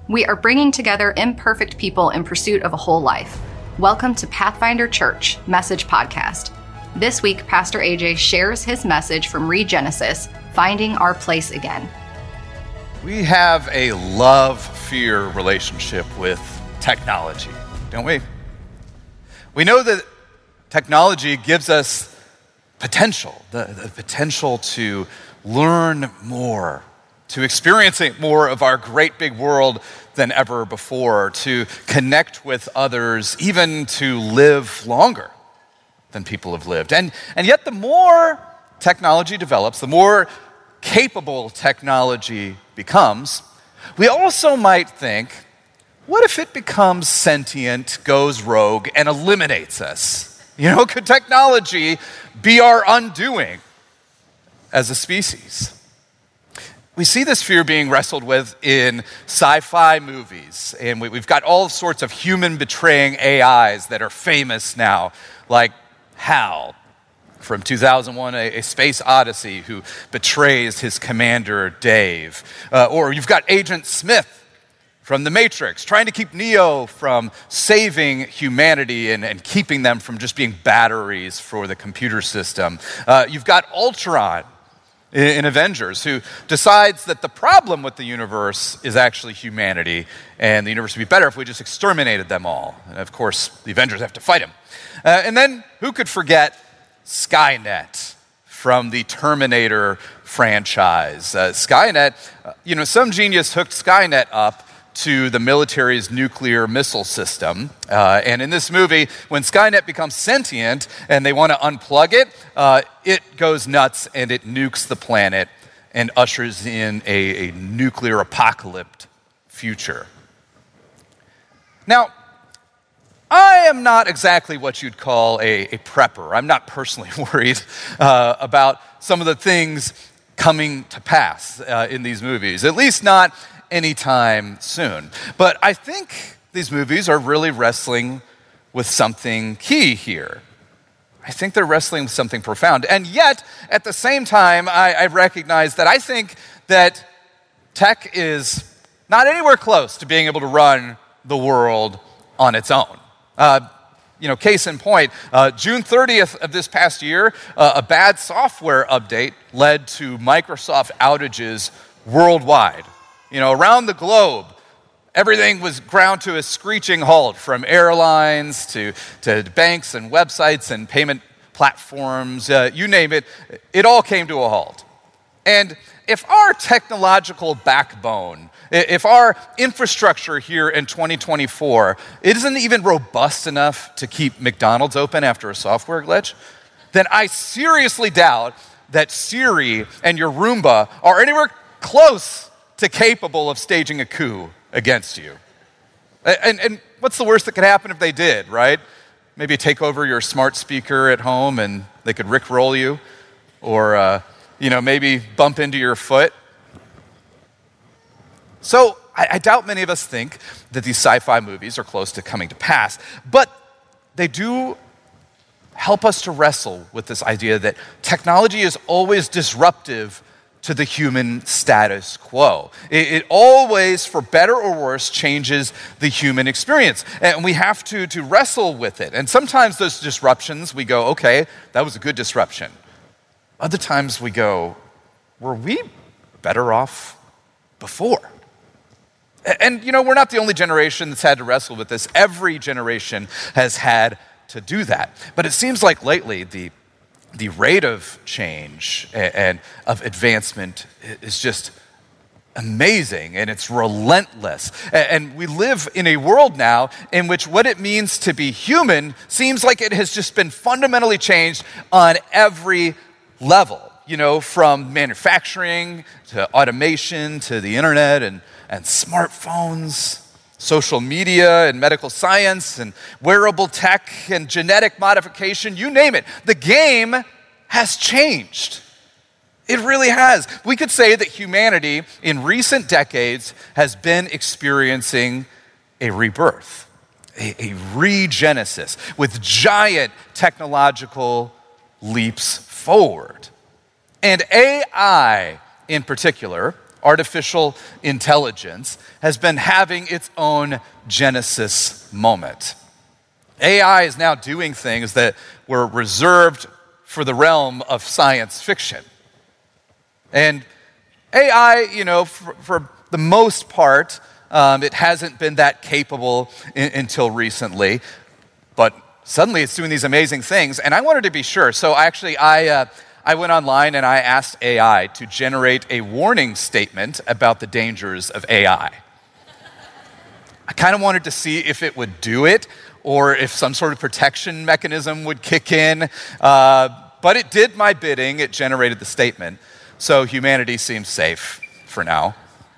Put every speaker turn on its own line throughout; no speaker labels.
We are bringing together imperfect people in pursuit of a whole life. Welcome to Pathfinder Church Message Podcast. This week, Pastor AJ shares his message from Regenesis, Finding Our Place Again.
We have a love-fear relationship with technology, don't we? We know that technology gives us potential, the potential to learn more, to experience more of our great big world than ever before, to connect with others, even to live longer than people have lived. And yet the more technology develops, the more capable technology becomes, we also might think, what if it becomes sentient, goes rogue, and eliminates us? Could technology be our undoing as a species? We see this fear being wrestled with in sci-fi movies, and we've got all sorts of human-betraying AIs that are famous now, like HAL from 2001, A Space Odyssey, who betrays his commander, Dave. Or you've got Agent Smith from The Matrix, trying to keep Neo from saving humanity and keeping them from just being batteries for the computer system. You've got Ultron in Avengers, who decides that the problem with the universe is actually humanity, and the universe would be better if we just exterminated them all. And of course, the Avengers have to fight him. And then, who could forget Skynet from the Terminator franchise? Skynet, some genius hooked Skynet up to the military's nuclear missile system. And in this movie, when Skynet becomes sentient and they want to unplug it, it goes nuts and it nukes the planet and ushers in a nuclear apocalypse future. Now, I am not exactly what you'd call a prepper. I'm not personally worried about some of the things coming to pass in these movies, at least not anytime soon. But I think these movies are really wrestling with something key here. I think they're wrestling with something profound. And yet, at the same time, I recognize that I think that tech is not anywhere close to being able to run the world on its own. Case in point, June 30th of this past year, a bad software update led to Microsoft outages worldwide. Around the globe, everything was ground to a screeching halt, from airlines to banks and websites and payment platforms, you name it, it all came to a halt. And if our technological backbone, if our infrastructure here in 2024 isn't even robust enough to keep McDonald's open after a software glitch, then I seriously doubt that Siri and your Roomba are anywhere close to capable of staging a coup against you. And what's the worst that could happen if they did, right? Maybe take over your smart speaker at home and they could rickroll you, or maybe bump into your foot. So I doubt many of us think that these sci-fi movies are close to coming to pass, but they do help us to wrestle with this idea that technology is always disruptive to the human status quo. It always, for better or worse, changes the human experience. And we have to wrestle with it. And sometimes those disruptions, we go, okay, that was a good disruption. Other times we go, were we better off before? And we're not the only generation that's had to wrestle with this. Every generation has had to do that. But it seems like lately the rate of change and of advancement is just amazing, and it's relentless. And we live in a world now in which what it means to be human seems like it has just been fundamentally changed on every level, from manufacturing to automation to the internet and smartphones, social media and medical science and wearable tech and genetic modification, you name it. The game has changed. It really has. We could say that humanity in recent decades has been experiencing a rebirth, a regenesis with giant technological leaps forward. And AI in particular artificial intelligence, has been having its own Genesis moment. AI is now doing things that were reserved for the realm of science fiction. And AI, for the most part, it hasn't been that capable until recently, but suddenly it's doing these amazing things, and I wanted to be sure. So I went online and I asked AI to generate a warning statement about the dangers of AI. I kind of wanted to see if it would do it or if some sort of protection mechanism would kick in, but it did my bidding. It generated the statement, so humanity seems safe for now.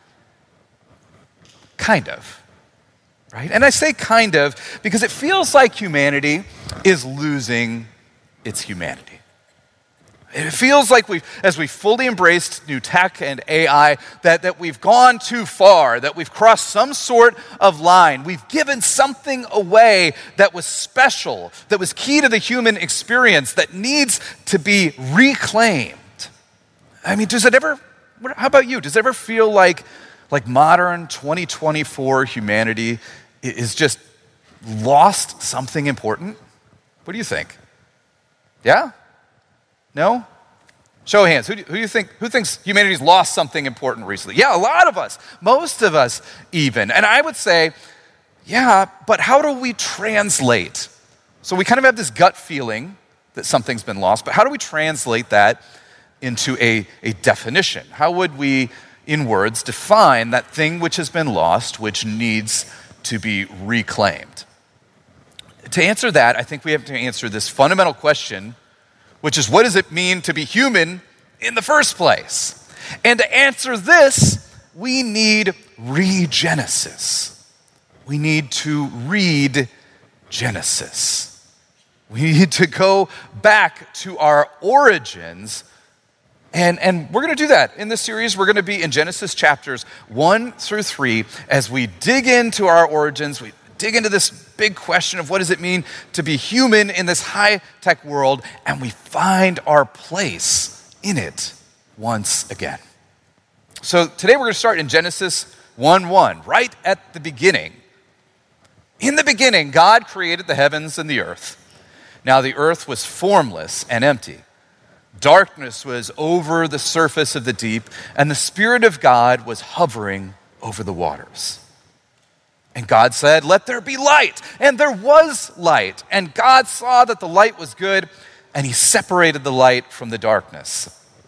Kind of, right? And I say kind of because it feels like humanity is losing its humanity. It feels like as we fully embraced new tech and AI, that we've gone too far, that we've crossed some sort of line. We've given something away that was special, that was key to the human experience, that needs to be reclaimed. I mean, how about you? Does it ever feel like modern 2024 humanity is just lost something important? What do you think? Yeah? No? Show of hands. Who thinks humanity's lost something important recently? Yeah, a lot of us. Most of us even. And I would say, yeah, but how do we translate? So we kind of have this gut feeling that something's been lost, but how do we translate that into a definition? How would we, in words, define that thing which has been lost, which needs to be reclaimed? To answer that, I think we have to answer this fundamental question, which is, what does it mean to be human in the first place? And to answer this, we need regenesis. We need to read Genesis. We need to go back to our origins. And we're going to do that in this series. We're going to be in Genesis chapters 1 through 3 as we dig into our origins. We dig into this big question of what does it mean to be human in this high-tech world, and we find our place in it once again. So today we're going to start in Genesis 1:1, right at the beginning. In the beginning, God created the heavens and the earth. Now the earth was formless and empty. Darkness was over the surface of the deep, and the Spirit of God was hovering over the waters. And God said, "Let there be light." And there was light. And God saw that the light was good, and he separated the light from the darkness.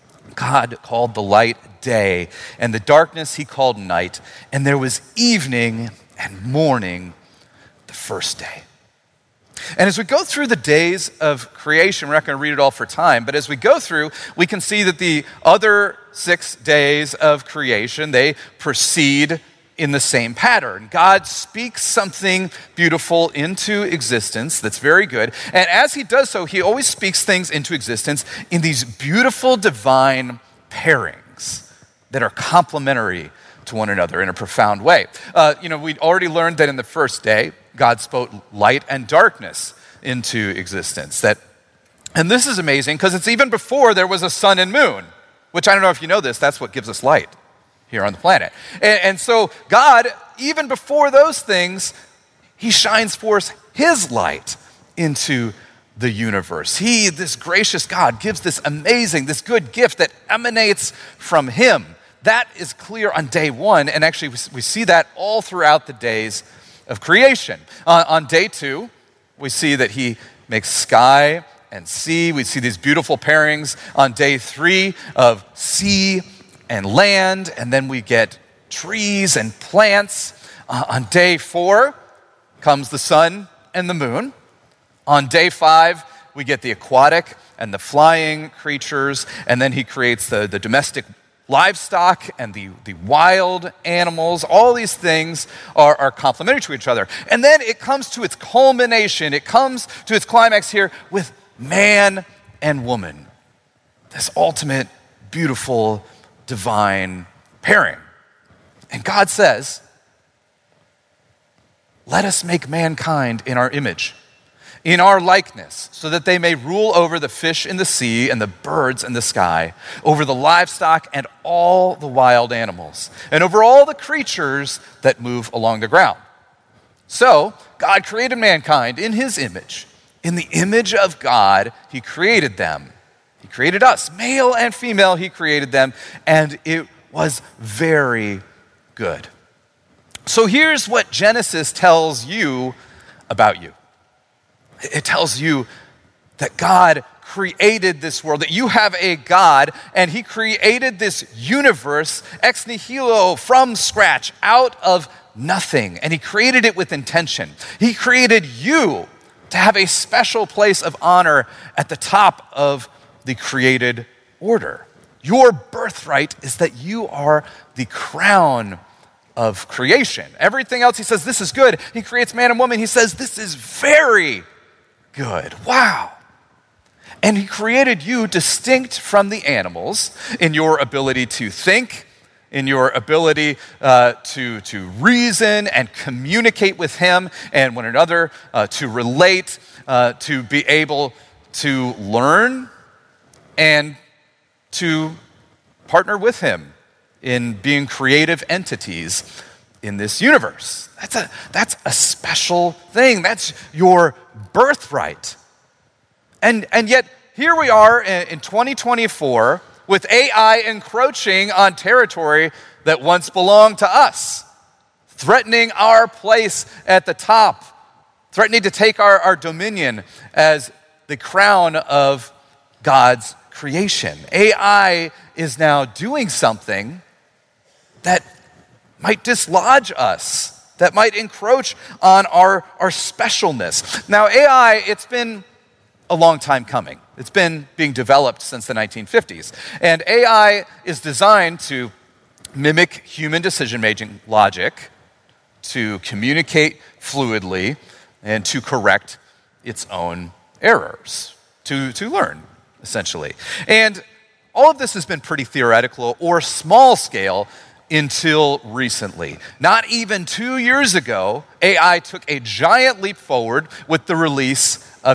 God called the light day, and the darkness he called night. And there was evening and morning the first day. And as we go through the days of creation, we're not going to read it all for time, but as we go through, we can see that the other 6 days of creation, they proceed in the same pattern. God speaks something beautiful into existence that's very good. And as he does so, he always speaks things into existence in these beautiful divine pairings that are complementary to one another in a profound way. We'd already learned that in the first day, God spoke light and darkness into existence. And this is amazing because it's even before there was a sun and moon, which I don't know if you know this, that's what gives us light here on the planet. And so God, even before those things, he shines forth his light into the universe. He, this gracious God, gives this amazing, this good gift that emanates from him. That is clear on day 1, and actually we see that all throughout the days of creation. On day 2, we see that he makes sky and sea. We see these beautiful pairings on day 3 of sea and land, and then we get trees and plants. On day 4 comes the sun and the moon. On day 5, we get the aquatic and the flying creatures, and then he creates the domestic livestock and the wild animals. All these things are complementary to each other. And then it comes to its culmination, it comes to its climax here with man and woman. This ultimate, beautiful, divine pairing. And God says, "Let us make mankind in our image, in our likeness, so that they may rule over the fish in the sea and the birds in the sky, over the livestock and all the wild animals, and over all the creatures that move along the ground. So, God created mankind in his image. In the image of God, he created them. He created us, male and female, he created them, and it was very good. So here's what Genesis tells you about you. It tells you that God created this world, that you have a God, and he created this universe ex nihilo, from scratch, out of nothing. And he created it with intention. He created you to have a special place of honor at the top of the created order. Your birthright is that you are the crown of creation. Everything else, he says, this is good. He creates man and woman. He says, this is very good. Wow. And he created you distinct from the animals in your ability to think, in your ability to reason and communicate with him and one another, to relate, to be able to learn and to partner with him in being creative entities in this universe. That's a special thing. That's your birthright. And yet, here we are in 2024 with AI encroaching on territory that once belonged to us, threatening our place at the top, threatening to take our dominion as the crown of God's creation. AI is now doing something that might dislodge us, that might encroach on our specialness. Now, AI, it's been a long time coming. It's been being developed since the 1950s. And AI is designed to mimic human decision-making logic, to communicate fluidly, and to correct its own errors, to learn, essentially. And all of this has been pretty theoretical or small scale until recently. Not even 2 years ago, AI took a giant leap forward with the release of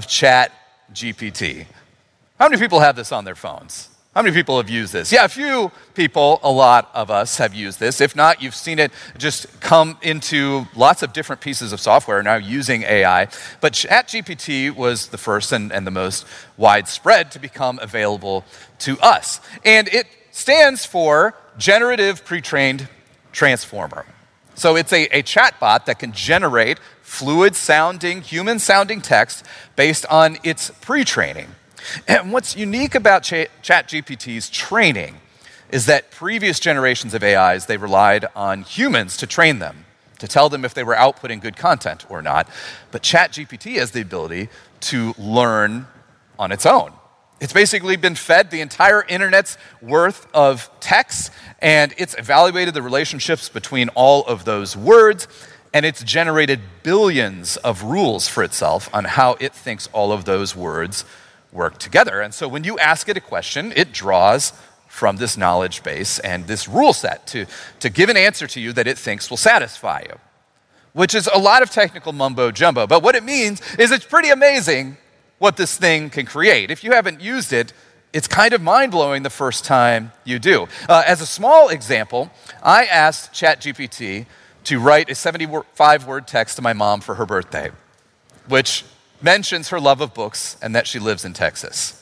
ChatGPT. How many people have this on their phones? How many people have used this? Yeah, a few people, a lot of us have used this. If not, you've seen it just come into lots of different pieces of software now using AI. But ChatGPT was the first and the most widespread to become available to us. And it stands for Generative Pre-trained Transformer. So it's a chatbot that can generate fluid-sounding, human-sounding text based on its pre-training. And what's unique about ChatGPT's training is that previous generations of AIs, they relied on humans to train them, to tell them if they were outputting good content or not. But ChatGPT has the ability to learn on its own. It's basically been fed the entire internet's worth of text, and it's evaluated the relationships between all of those words, and it's generated billions of rules for itself on how it thinks all of those words work together. And so when you ask it a question, it draws from this knowledge base and this rule set to give an answer to you that it thinks will satisfy you, which is a lot of technical mumbo jumbo. But what it means is it's pretty amazing what this thing can create. If you haven't used it, it's kind of mind-blowing the first time you do. As a small example, I asked ChatGPT to write a 75-word text to my mom for her birthday, which mentions her love of books and that she lives in Texas.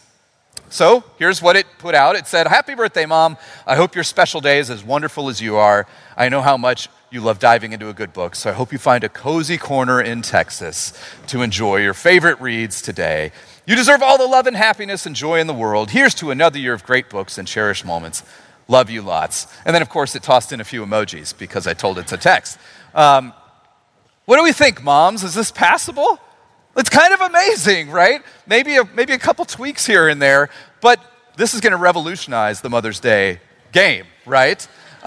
So here's what it put out. It said, "Happy birthday, Mom. I hope your special day is as wonderful as you are. I know how much you love diving into a good book, so I hope you find a cozy corner in Texas to enjoy your favorite reads today. You deserve all the love and happiness and joy in the world. Here's to another year of great books and cherished moments. Love you lots." And then, of course, it tossed in a few emojis because I told it to text. What do we think, moms? Is this passable? It's kind of amazing, right? Maybe a couple tweaks here and there, but this is going to revolutionize the Mother's Day game, right?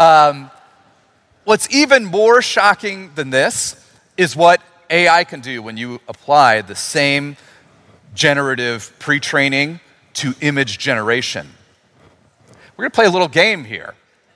What's even more shocking than this is what AI can do when you apply the same generative pre-training to image generation. We're going to play a little game here.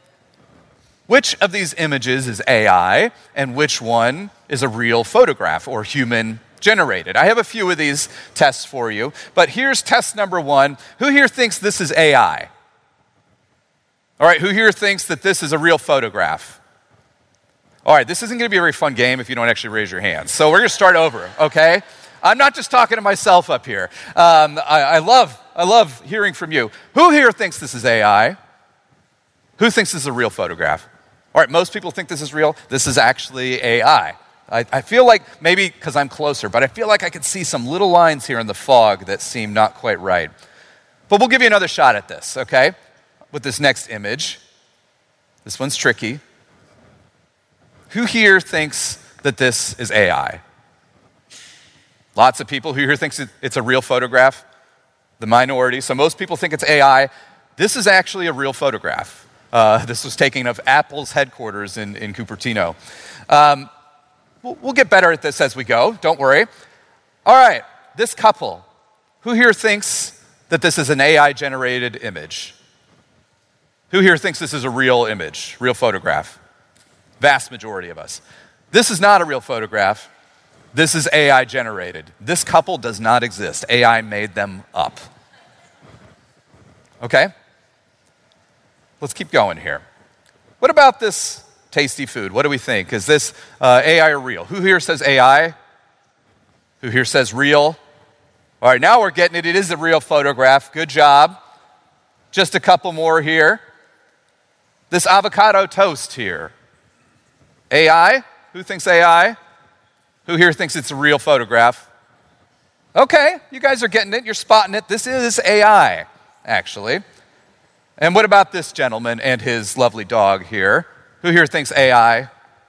Which of these images is AI and which one is a real photograph or human generated. I have a few of these tests for you, but here's test number one. Who here thinks this is AI? All right, who here thinks that this is a real photograph? All right, this isn't going to be a very fun game if you don't actually raise your hands. So we're going to start over, okay? I'm not just talking to myself up here. I love hearing from you. Who here thinks this is AI? Who thinks this is a real photograph? All right, most people think this is real. This is actually AI. I feel like, maybe because I'm closer, but I feel like I could see some little lines here in the fog that seem not quite right. But we'll give you another shot at this, okay? With this next image. This one's tricky. Who here thinks that this is AI? Lots of people. Who here thinks it's a real photograph? The minority. So most people think it's AI. This is actually a real photograph. This was taken of Apple's headquarters in Cupertino. We'll get better at this as we go. Don't worry. All right, this couple. Who here thinks that this is an AI-generated image? Who here thinks this is a real image, real photograph? Vast majority of us. This is not a real photograph. This is AI-generated. This couple does not exist. AI made them up. Okay? Let's keep going here. What about this tasty food? What do we think? Is this AI or real? Who here says AI? Who here says real? All right, now we're getting it. It is a real photograph. Good job. Just a couple more here. This avocado toast here. AI? Who thinks AI? Who here thinks it's a real photograph? Okay, you guys are getting it. You're spotting it. This is AI, actually. And what about this gentleman and his lovely dog here? Who here thinks AI?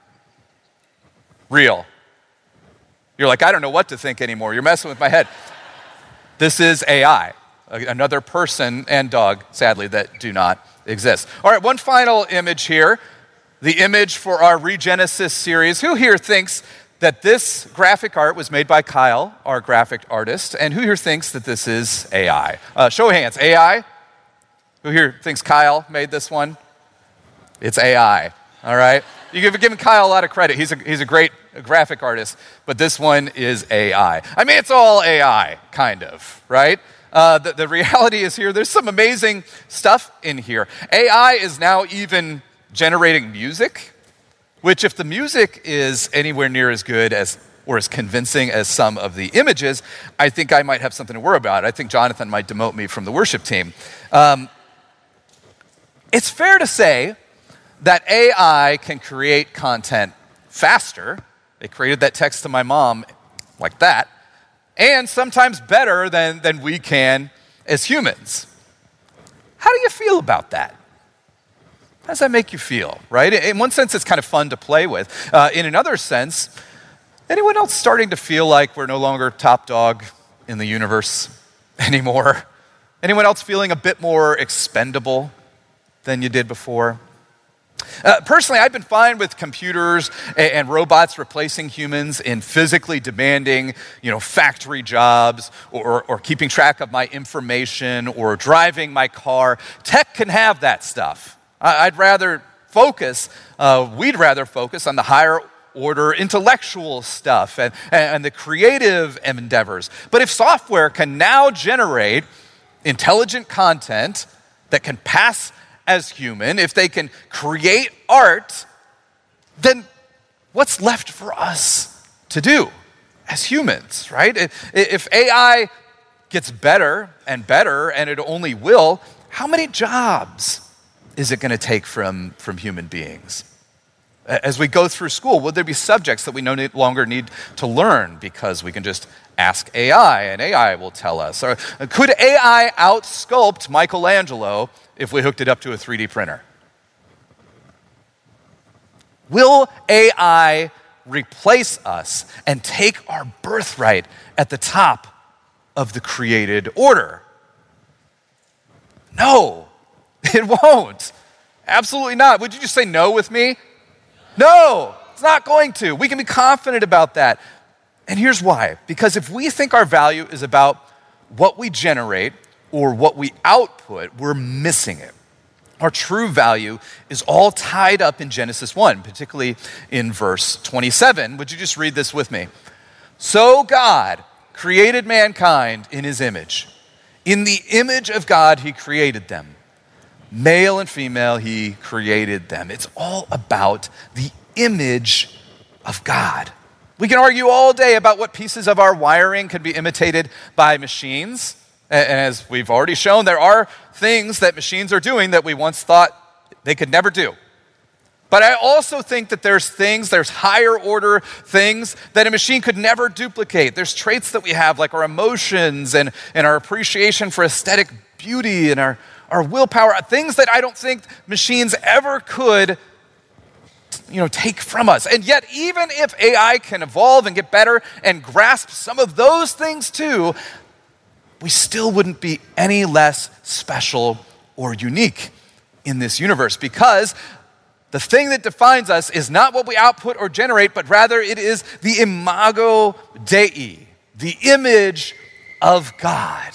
Real. You're like, I don't know what to think anymore. You're messing with my head. This is AI. Another person and dog, sadly, that do not exist. All right, one final image here. The image for our Regenesis series. Who here thinks that this graphic art was made by Kyle, our graphic artist? And who here thinks that this is AI? Show of hands. AI? Who here thinks Kyle made this one? It's AI. All right? You've given Kyle a lot of credit. He's a great graphic artist, but this one is AI. I mean, it's all AI, kind of, right? The reality is here, there's some amazing stuff in here. AI is now even generating music, which if the music is anywhere near as good as or as convincing as some of the images, I think I might have something to worry about. I think Jonathan might demote me from the worship team. It's fair to say that AI can create content faster. It created that text to my mom like that, and sometimes better than we can as humans. How do you feel about that? How does that make you feel, right? In one sense, it's kind of fun to play with. In another sense, anyone else starting to feel like we're no longer top dog in the universe anymore? Anyone else feeling a bit more expendable than you did before? Personally, I've been fine with computers and robots replacing humans in physically demanding, factory jobs or keeping track of my information or driving my car. Tech can have that stuff. We'd rather focus on the higher order intellectual stuff and the creative endeavors. But if software can now generate intelligent content that can pass as human, if they can create art, then what's left for us to do as humans, right? If AI gets better, and it only will, how many jobs is it going to take from human beings? As we go through school, will there be subjects that we no longer need to learn because we can just ask AI and AI will tell us? Or could AI out-sculpt Michelangelo if we hooked it up to a 3D printer? Will AI replace us and take our birthright at the top of the created order? No, it won't. Absolutely not. Would you just say no with me? No, it's not going to. We can be confident about that. And here's why. Because if we think our value is about what we generate or what we output, we're missing it. Our true value is all tied up in Genesis 1, particularly in verse 27. Would you just read this with me? So God created mankind in his image. In the image of God, he created them. Male and female, he created them. It's all about the image of God. We can argue all day about what pieces of our wiring can be imitated by machines. And as we've already shown, there are things that machines are doing that we once thought they could never do. But I also think that there's higher order things that a machine could never duplicate. There's traits that we have, like our emotions and our appreciation for aesthetic beauty and our willpower, things that I don't think machines ever could take from us. And yet, even if AI can evolve and get better and grasp some of those things too, we still wouldn't be any less special or unique in this universe, because the thing that defines us is not what we output or generate, but rather it is the imago Dei, the image of God.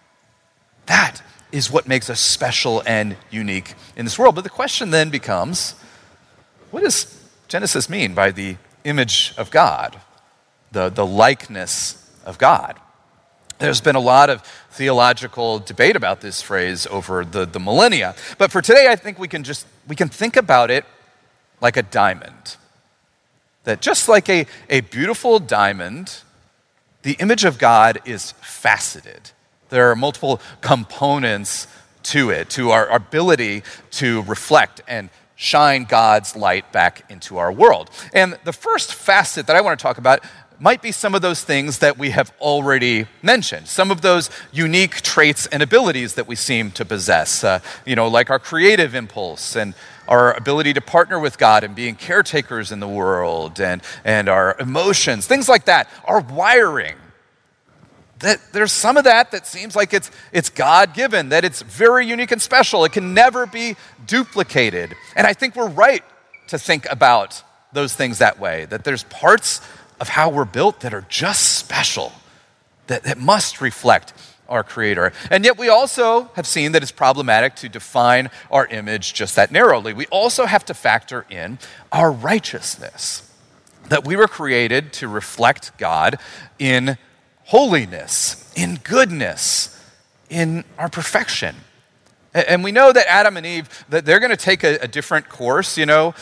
That is what makes us special and unique in this world. But the question then becomes, what does Genesis mean by the image of God, the likeness of God? There's been a lot of theological debate about this phrase over the millennia. But for today, I think we can think about it like a diamond. That just like a beautiful diamond, the image of God is faceted. There are multiple components to it, to our ability to reflect and shine God's light back into our world. And the first facet that I want to talk about might be some of those things that we have already mentioned, some of those unique traits and abilities that we seem to possess, like our creative impulse and our ability to partner with God and being caretakers in the world, and our emotions, things like that, our wiring. That there's some of that seems like it's God-given, that it's very unique and special. It can never be duplicated. And I think we're right to think about those things that way, that there's parts of how we're built that are just special, that must reflect our Creator. And yet we also have seen that it's problematic to define our image just that narrowly. We also have to factor in our righteousness, that we were created to reflect God in holiness, in goodness, in our perfection. And we know that Adam and Eve, that they're going to take a different course.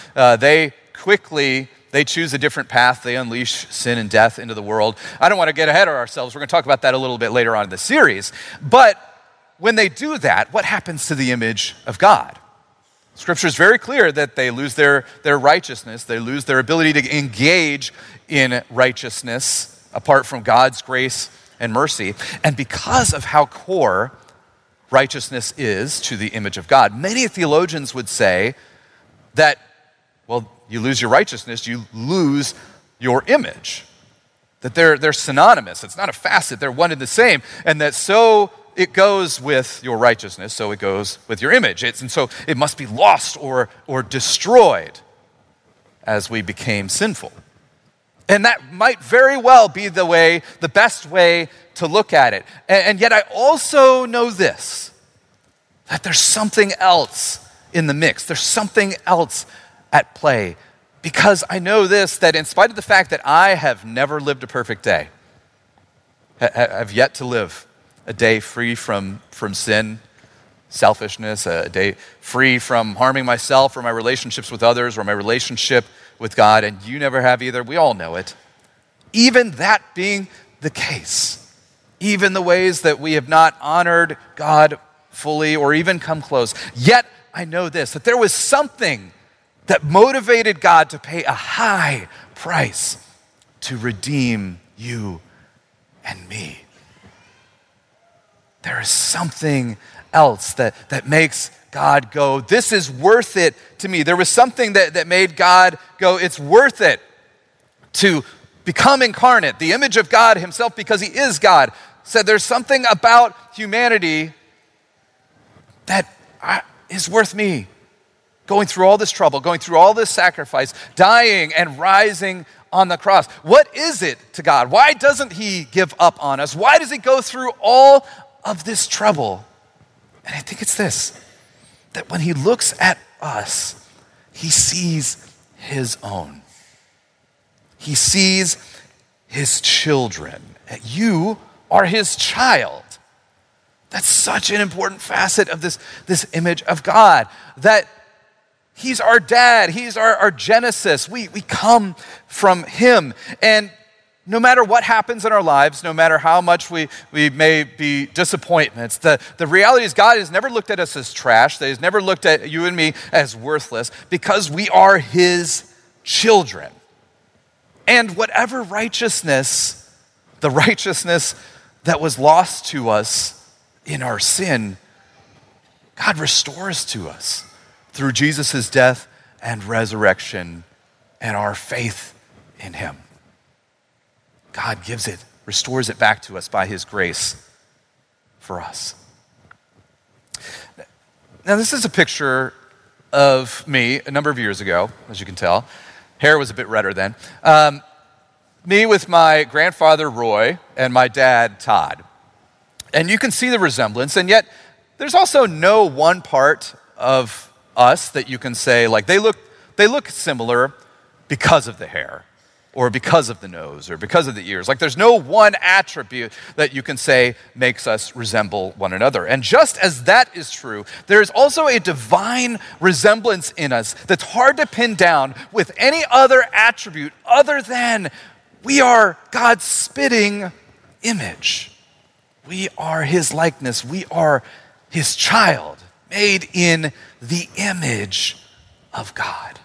They choose a different path. They unleash sin and death into the world. I don't want to get ahead of ourselves. We're going to talk about that a little bit later on in the series. But when they do that, what happens to the image of God? Scripture is very clear that they lose their righteousness. They lose their ability to engage in righteousness apart from God's grace and mercy. And because of how core righteousness is to the image of God, many theologians would say that, you lose your righteousness, you lose your image. That they're synonymous. It's not a facet, they're one and the same. And that so it goes with your righteousness, so it goes with your image. And so it must be lost or destroyed as we became sinful. And that might very well be the best way to look at it. And yet I also know this, that there's something else in the mix. There's something else at play, because I know this, that in spite of the fact that I have never lived a perfect day, I've yet to live a day free from sin, selfishness, a day free from harming myself or my relationships with others or my relationship with God, and you never have either. We all know it. Even that being the case, even the ways that we have not honored God fully or even come close, yet I know this, that there was something that motivated God to pay a high price to redeem you and me. There is something else that makes God go, this is worth it to me. There was something that made God go, it's worth it to become incarnate, the image of God himself, because he is God. Said there's something about humanity that is worth me going through all this trouble, going through all this sacrifice, dying and rising on the cross. What is it to God? Why doesn't he give up on us? Why does he go through all of this trouble? And I think it's this, that when he looks at us, he sees his own. He sees his children. You are his child. That's such an important facet of this image of God, that he's our dad, he's our Genesis. We come from him. And no matter what happens in our lives, no matter how much we may be disappointments, the reality is God has never looked at us as trash. That he's never looked at you and me as worthless, because we are his children. And whatever righteousness, the righteousness that was lost to us in our sin, God restores to us through Jesus' death and resurrection and our faith in him. God gives it, restores it back to us by his grace for us. Now, this is a picture of me a number of years ago, as you can tell. Hair was a bit redder then. Me with my grandfather, Roy, and my dad, Todd. And you can see the resemblance, and yet there's also no one part of us that you can say, like, they look similar because of the hair, or because of the nose, or because of the ears. Like, there's no one attribute that you can say makes us resemble one another. And just as that is true, there is also a divine resemblance in us that's hard to pin down with any other attribute other than we are God's spitting image. We are his likeness. We are his child, made in the image of God.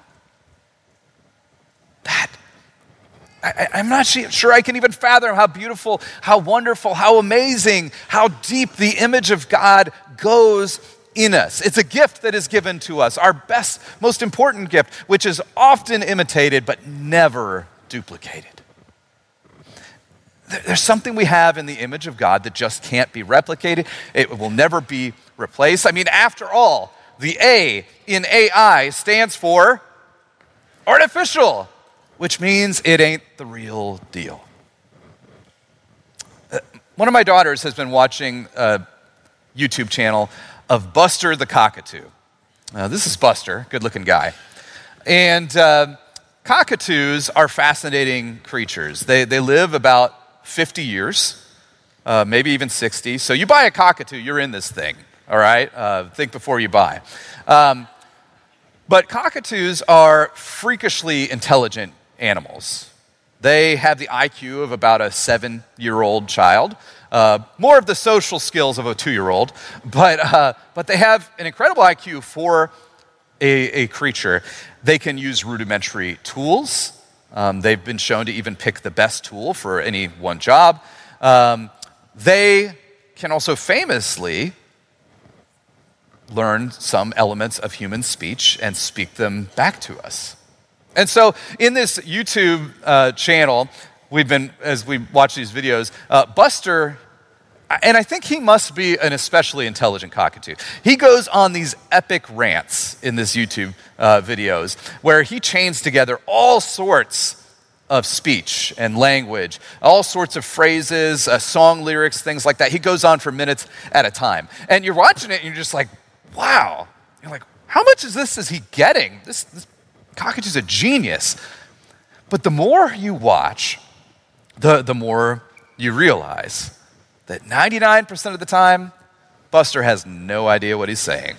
I'm not sure I can even fathom how beautiful, how wonderful, how amazing, how deep the image of God goes in us. It's a gift that is given to us, our best, most important gift, which is often imitated but never duplicated. There's something we have in the image of God that just can't be replicated. It will never be replaced. I mean, after all, the A in AI stands for artificial, which means it ain't the real deal. One of my daughters has been watching a YouTube channel of Buster the Cockatoo. This is Buster, good-looking guy. And cockatoos are fascinating creatures. They live about 50 years, maybe even 60. So you buy a cockatoo, you're in this thing, all right? Think before you buy. But cockatoos are freakishly intelligent animals. They have the IQ of about a 7-year-old child, more of the social skills of a 2-year-old, but they have an incredible IQ for a creature. They can use rudimentary tools. They've been shown to even pick the best tool for any one job. They can also famously learn some elements of human speech and speak them back to us. And so in this YouTube channel, as we watch these videos, Buster, and I think he must be an especially intelligent cockatoo. He goes on these epic rants in this YouTube videos where he chains together all sorts of speech and language, all sorts of phrases, song lyrics, things like that. He goes on for minutes at a time. And you're watching it and you're just like, wow. You're like, how much of this is he getting? This cockatoo's a genius. But the more you watch, the more you realize that 99% of the time, Buster has no idea what he's saying.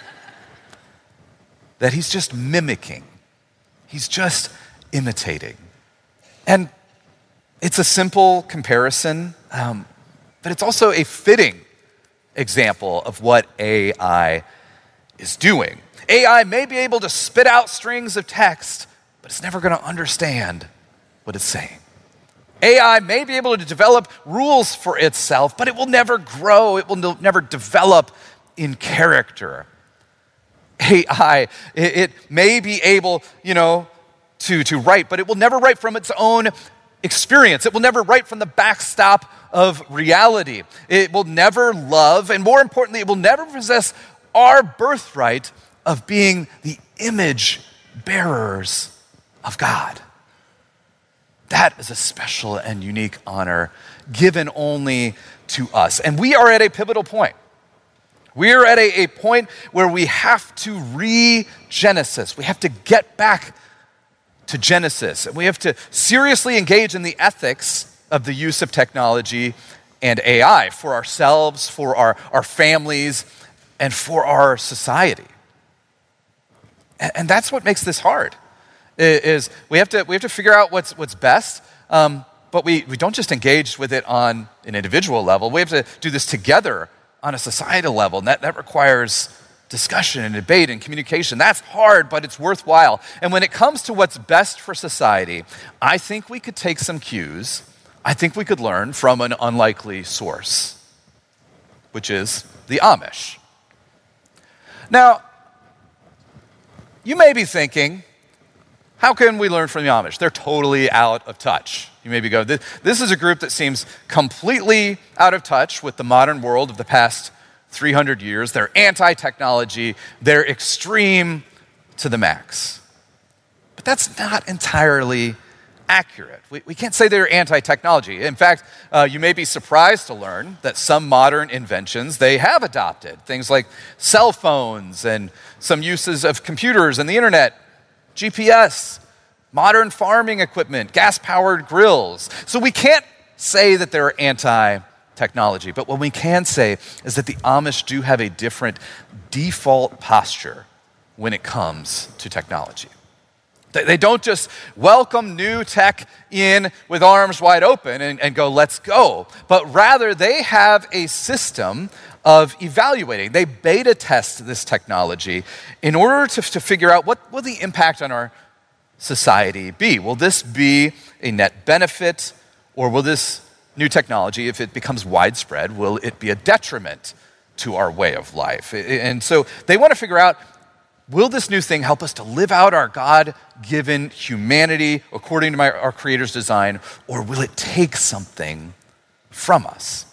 That he's just mimicking. He's just imitating. And it's a simple comparison, but it's also a fitting example of what AI is doing. AI may be able to spit out strings of text, but it's never going to understand what it's saying. AI may be able to develop rules for itself, but it will never grow. It will never develop in character. AI, it may be able, to write, but it will never write from its own experience. It will never write from the backstop of reality. It will never love, and more importantly, it will never possess our birthright of being the image bearers of God. That is a special and unique honor given only to us. And we are at a pivotal point. We are at a point where we have to re-Genesis. We have to get back to Genesis. And we have to seriously engage in the ethics of the use of technology and AI for ourselves, for our families, and for our society. And that's what makes this hard, is we have to figure out what's best, but we don't just engage with it on an individual level. We have to do this together on a societal level, and that requires discussion and debate and communication. That's hard, but it's worthwhile. And when it comes to what's best for society, I think we could take some cues. I think we could learn from an unlikely source, which is the Amish. Now, you may be thinking, how can we learn from the Amish? They're totally out of touch. You maybe go, this is a group that seems completely out of touch with the modern world of the past 300 years. They're anti-technology. They're extreme to the max. But that's not entirely accurate. We can't say they're anti-technology. In fact, you may be surprised to learn that some modern inventions they have adopted. Things like cell phones and some uses of computers and the internet, GPS, modern farming equipment, gas-powered grills. So we can't say that they're anti-technology, but what we can say is that the Amish do have a different default posture when it comes to technology. They don't just welcome new tech in with arms wide open and go, let's go. But rather, they have a system of evaluating. They beta test this technology in order to figure out what will the impact on our society be. Will this be a net benefit, or will this new technology, if it becomes widespread, will it be a detriment to our way of life? And so they want to figure out, will this new thing help us to live out our God-given humanity according to our Creator's design, or will it take something from us?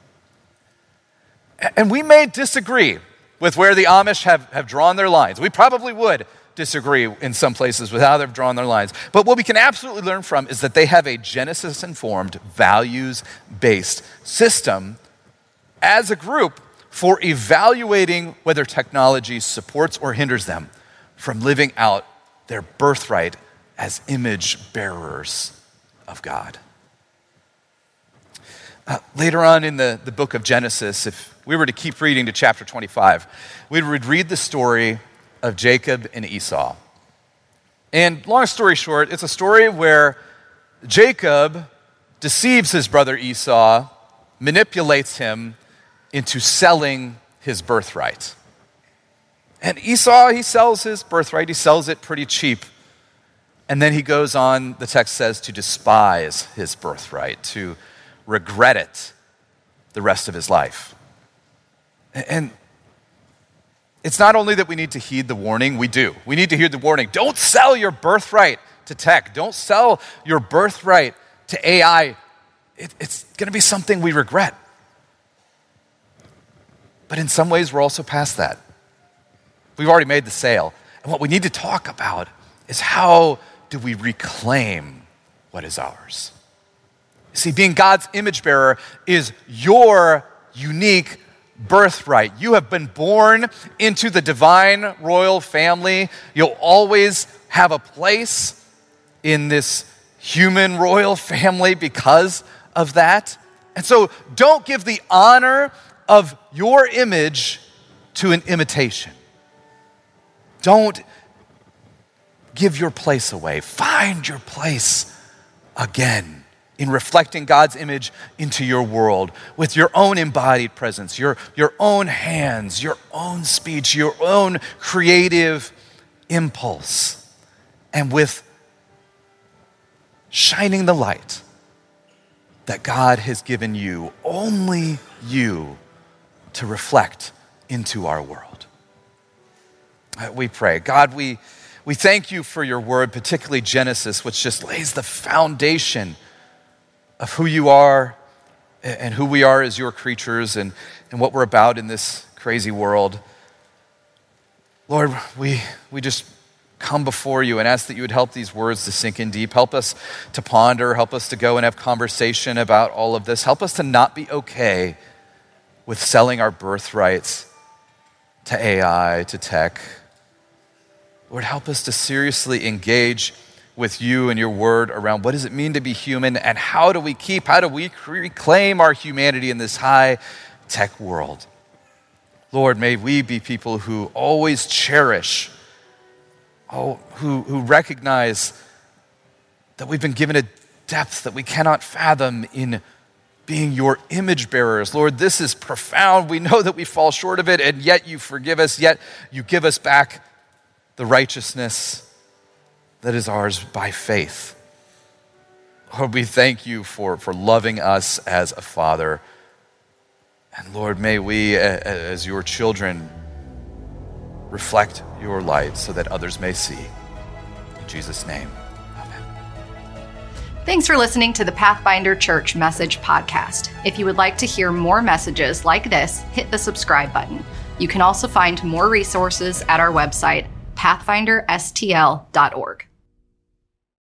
And we may disagree with where the Amish have drawn their lines. We probably would disagree in some places with how they've drawn their lines. But what we can absolutely learn from is that they have a Genesis-informed, values-based system as a group for evaluating whether technology supports or hinders them from living out their birthright as image bearers of God. Later on in the book of Genesis, if we were to keep reading to chapter 25, we would read the story of Jacob and Esau. And long story short, it's a story where Jacob deceives his brother Esau, manipulates him into selling his birthright. And Esau, he sells his birthright. He sells it pretty cheap. And then he goes on, the text says, to despise his birthright, to regret it the rest of his life. And it's not only that we need to heed the warning, we do. We need to heed the warning. Don't sell your birthright to tech. Don't sell your birthright to AI. It's going to be something we regret. But in some ways, we're also past that. We've already made the sale. And what we need to talk about is, how do we reclaim what is ours? You see, being God's image bearer is your unique birthright. You have been born into the divine royal family. You'll always have a place in this human royal family because of that. And so don't give the honor of your image to an imitation. Don't give your place away. Find your place again in reflecting God's image into your world with your own embodied presence, your own hands, your own speech, your own creative impulse, and with shining the light that God has given you, only you, to reflect into our world. We pray. God, we thank you for your word, particularly Genesis, which just lays the foundation of who you are and who we are as your creatures and what we're about in this crazy world. Lord, we just come before you and ask that you would help these words to sink in deep. Help us to ponder. Help us to go and have conversation about all of this. Help us to not be okay with selling our birthrights to AI, to tech. Lord, help us to seriously engage with you and your word around what does it mean to be human and how do we reclaim our humanity in this high-tech world. Lord, may we be people who always cherish, who recognize that we've been given a depth that we cannot fathom in being your image bearers. Lord, this is profound. We know that we fall short of it, and yet you forgive us, yet you give us back the righteousness that is ours by faith. Lord, we thank you for loving us as a father. And Lord, may we, as your children, reflect your light so that others may see. In Jesus' name, amen.
Thanks for listening to the Pathfinder Church Message Podcast. If you would like to hear more messages like this, hit the subscribe button. You can also find more resources at our website, pathfinderstl.org.